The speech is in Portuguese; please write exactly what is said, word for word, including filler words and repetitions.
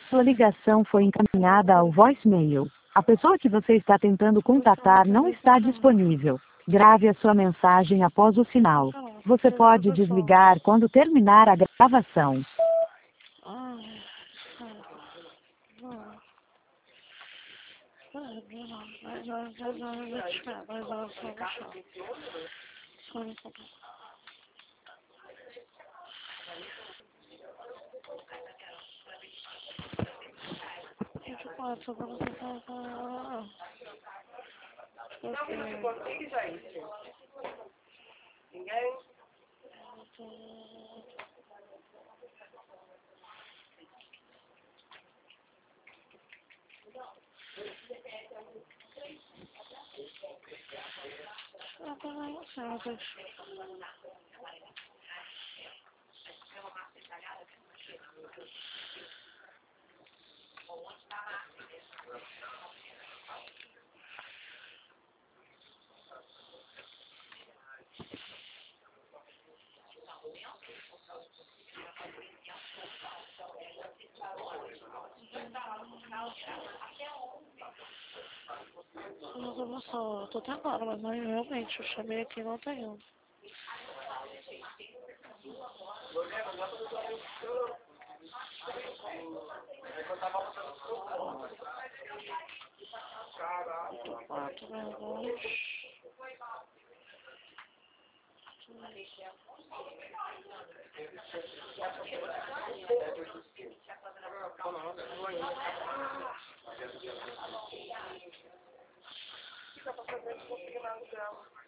Sua ligação foi encaminhada ao voicemail. A pessoa que você está tentando contatar não está disponível. Grave a sua mensagem após o sinal. Você pode desligar quando terminar a gravação. Ninguém? Mas eu não só, eu tô até agora, mas não, realmente, eu chamei aqui e não tem um. Oito, quatro, né, dois. Fica pra fazer, não consegui mais o grau.